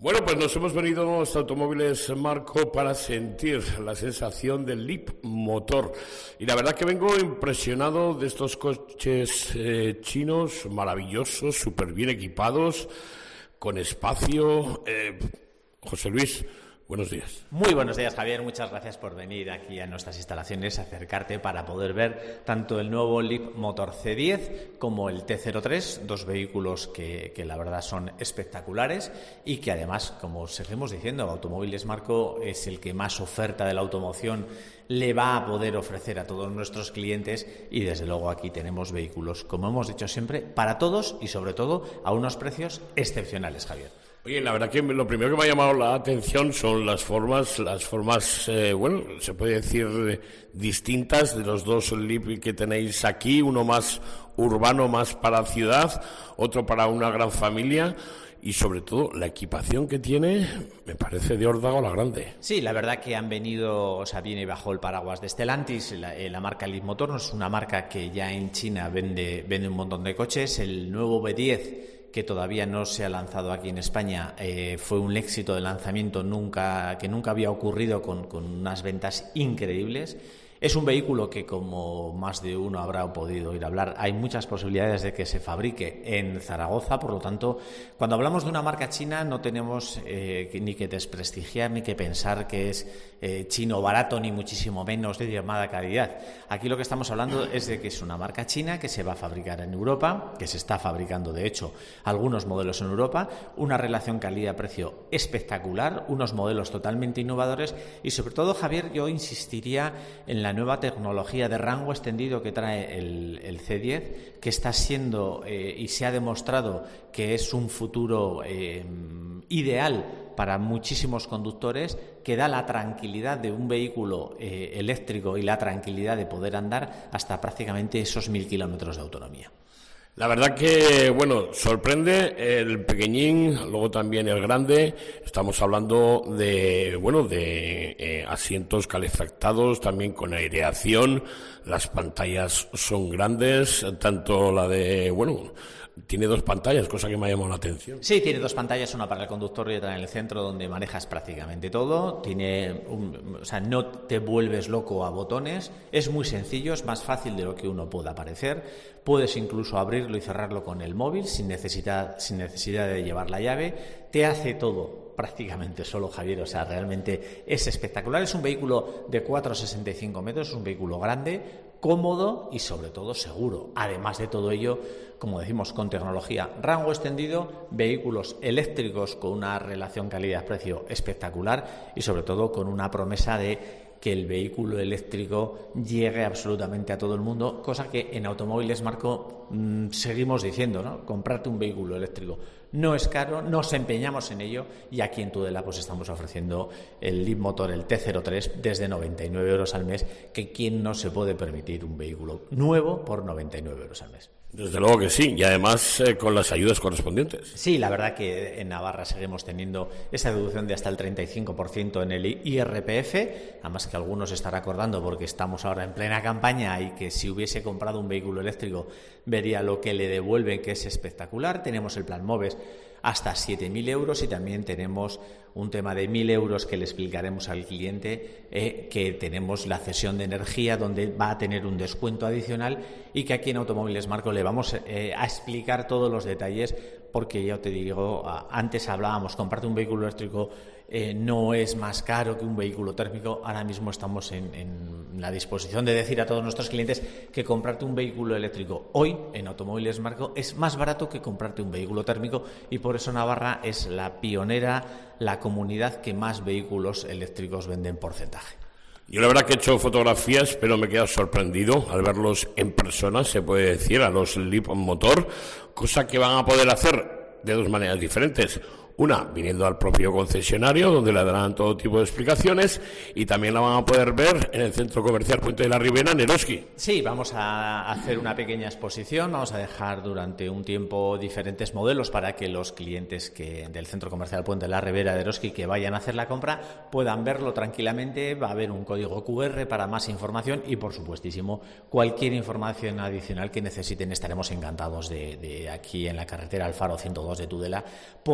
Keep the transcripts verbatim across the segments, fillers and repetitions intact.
Bueno, pues nos hemos venido hasta Automóviles Marco para sentir la sensación del Leap motor. Y la verdad que vengo impresionado de estos coches eh, chinos maravillosos, súper bien equipados, con espacio. Eh, José Luis, buenos días. Muy buenos días, Javier. Muchas gracias por venir aquí a nuestras instalaciones, acercarte para poder ver tanto el nuevo Leap Motor C diez como el T cero tres, dos vehículos que, que la verdad son espectaculares y que además, como seguimos diciendo, Automóviles Marco es el que más oferta de la automoción le va a poder ofrecer a todos nuestros clientes y desde luego aquí tenemos vehículos, como hemos dicho siempre, para todos y sobre todo a unos precios excepcionales, Javier. Oye, la verdad que lo primero que me ha llamado la atención son las formas, las formas, eh, bueno, se puede decir eh, distintas de los dos Leap que tenéis aquí, uno más urbano, más para ciudad, otro para una gran familia. Y sobre todo, la equipación que tiene me parece de órdago a la grande. Sí, la verdad que han venido, o sea, viene bajo el paraguas de Stellantis. La, la marca Leap Motor no es una marca que ya en China vende, vende un montón de coches. El nuevo B diez, que todavía no se ha lanzado aquí en España, eh, fue un éxito de lanzamiento nunca, que nunca había ocurrido, con, con unas ventas increíbles. Es un vehículo que, como más de uno habrá podido oír hablar, hay muchas posibilidades de que se fabrique en Zaragoza. Por lo tanto, cuando hablamos de una marca china no tenemos eh, ni que desprestigiar ni que pensar que es eh, chino barato, ni muchísimo menos de llamada calidad. Aquí lo que estamos hablando es de que es una marca china que se va a fabricar en Europa, que se está fabricando de hecho algunos modelos en Europa, una relación calidad-precio espectacular, unos modelos totalmente innovadores y sobre todo, Javier, yo insistiría en la nueva tecnología de rango extendido que trae el, el C diez, que está siendo eh, y se ha demostrado que es un futuro eh, ideal para muchísimos conductores, que da la tranquilidad de un vehículo eh, eléctrico y la tranquilidad de poder andar hasta prácticamente esos mil kilómetros de autonomía. La verdad que, bueno, sorprende el pequeñín, luego también el grande. Estamos hablando de, bueno, de eh, asientos calefactados, también con aireación. Las pantallas son grandes, tanto la de, bueno, tiene dos pantallas, cosa que me ha llamado la atención. Sí, tiene dos pantallas, una para el conductor y otra en el centro, donde manejas prácticamente todo. Tiene un, o sea, no te vuelves loco a botones. Es muy sencillo, es más fácil de lo que uno pueda parecer. Puedes incluso abrirlo y cerrarlo con el móvil sin necesidad, sin necesidad de llevar la llave. Te hace todo prácticamente solo, Javier. O sea, realmente es espectacular. Es un vehículo de cuatro coma sesenta y cinco metros, es un vehículo grande, cómodo y sobre todo seguro. Además de todo ello, como decimos, con tecnología rango extendido, vehículos eléctricos con una relación calidad-precio espectacular y sobre todo con una promesa de que el vehículo eléctrico llegue absolutamente a todo el mundo, cosa que en Automóviles Marco mmm, seguimos diciendo, ¿no? Comprarte un vehículo eléctrico no es caro, nos empeñamos en ello y aquí en Tudela pues estamos ofreciendo el Leap Motor, el T cero tres, desde noventa y nueve euros al mes, que quién no se puede permitir un vehículo nuevo por noventa y nueve euros al mes. Desde luego que sí, y además eh, con las ayudas correspondientes. Sí, la verdad que en Navarra seguimos teniendo esa deducción de hasta el treinta y cinco por ciento en el I R P F, además que algunos se estarán acordando porque estamos ahora en plena campaña y que si hubiese comprado un vehículo eléctrico vería lo que le devuelven, que es espectacular. Tenemos el plan MOVES hasta siete mil euros y también tenemos un tema de mil euros que le explicaremos al cliente, eh, que tenemos la cesión de energía donde va a tener un descuento adicional y que aquí en Automóviles Marco le vamos eh, a explicar todos los detalles, porque ya te digo, antes hablábamos, comprarte un vehículo eléctrico eh, no es más caro que un vehículo térmico. Ahora mismo estamos en, en la disposición de decir a todos nuestros clientes que comprarte un vehículo eléctrico hoy en Automóviles Marco es más barato que comprarte un vehículo térmico y por eso Navarra es la pionera, la comunidad que más vehículos eléctricos vende en porcentaje. Yo la verdad que he hecho fotografías, pero me he quedado sorprendido al verlos en persona, se puede decir, a los Leap Motor, cosa que van a poder hacer de dos maneras diferentes. Una, viniendo al propio concesionario, donde le darán todo tipo de explicaciones, y también la van a poder ver en el Centro Comercial Puente de la Ribera, en Eroski. Sí, vamos a hacer una pequeña exposición, vamos a dejar durante un tiempo diferentes modelos para que los clientes que del Centro Comercial Puente de la Ribera de Eroski que vayan a hacer la compra puedan verlo tranquilamente. Va a haber un código cu erre para más información y, por supuestísimo, cualquier información adicional que necesiten estaremos encantados de, de aquí en la carretera Alfaro ciento dos de Tudela poder atender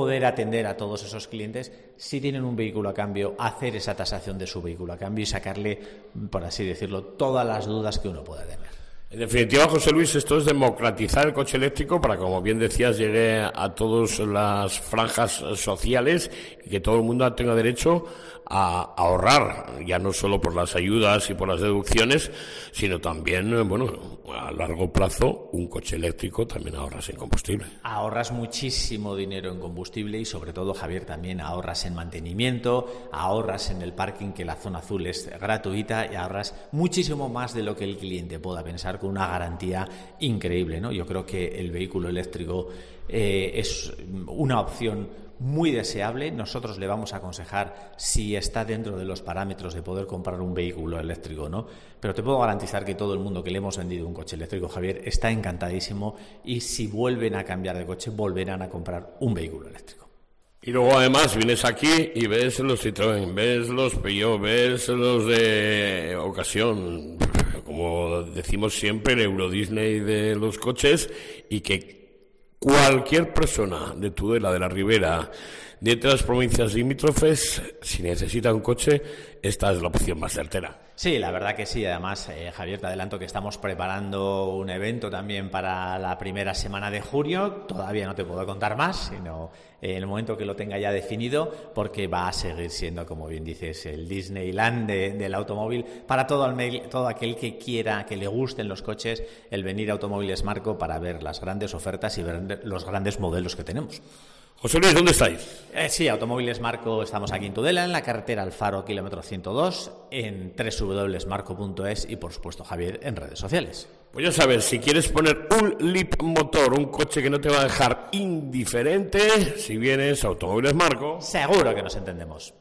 atender a todos esos clientes, si tienen un vehículo a cambio, hacer esa tasación de su vehículo a cambio y sacarle, por así decirlo, todas las dudas que uno pueda tener. En definitiva, José Luis, esto es democratizar el coche eléctrico para, como bien decías, llegue a todas las franjas sociales y que todo el mundo tenga derecho a ahorrar, ya no solo por las ayudas y por las deducciones, sino también, bueno, a largo plazo, un coche eléctrico también ahorras en combustible. Ahorras muchísimo dinero en combustible y, sobre todo, Javier, también ahorras en mantenimiento, ahorras en el parking, que la zona azul es gratuita, y ahorras muchísimo más de lo que el cliente pueda pensar, con una garantía increíble, ¿no? Yo creo que el vehículo eléctrico eh, es una opción muy deseable. Nosotros le vamos a aconsejar si está dentro de los parámetros de poder comprar un vehículo eléctrico, ¿no? Pero te puedo garantizar que todo el mundo que le hemos vendido un coche eléctrico, Javier, está encantadísimo, y si vuelven a cambiar de coche, volverán a comprar un vehículo eléctrico. Y luego además vienes aquí y ves los Citroën, ves los Peugeot, ves los de ocasión, como decimos siempre, el Euro Disney de los coches, y que cualquier persona de Tudela, de la Ribera, de otras provincias limítrofes, si necesita un coche, esta es la opción más certera. Sí, la verdad que sí. Además, eh, Javier, te adelanto que estamos preparando un evento también para la primera semana de junio. Todavía no te puedo contar más, sino en el momento que lo tenga ya definido, porque va a seguir siendo, como bien dices, el Disneyland de, del automóvil para todo, el, todo aquel que quiera, que le gusten los coches, el venir a Automóviles Marco para ver las grandes ofertas y ver los grandes modelos que tenemos. José Luis, ¿dónde estáis? Eh, sí, Automóviles Marco, estamos aquí en Tudela, en la carretera Alfaro, kilómetro ciento dos, en doble u doble u doble u punto marco punto es y, por supuesto, Javier, en redes sociales. Pues ya sabes, si quieres poner un Leap motor, un coche que no te va a dejar indiferente, si vienes a Automóviles Marco, seguro que nos entendemos.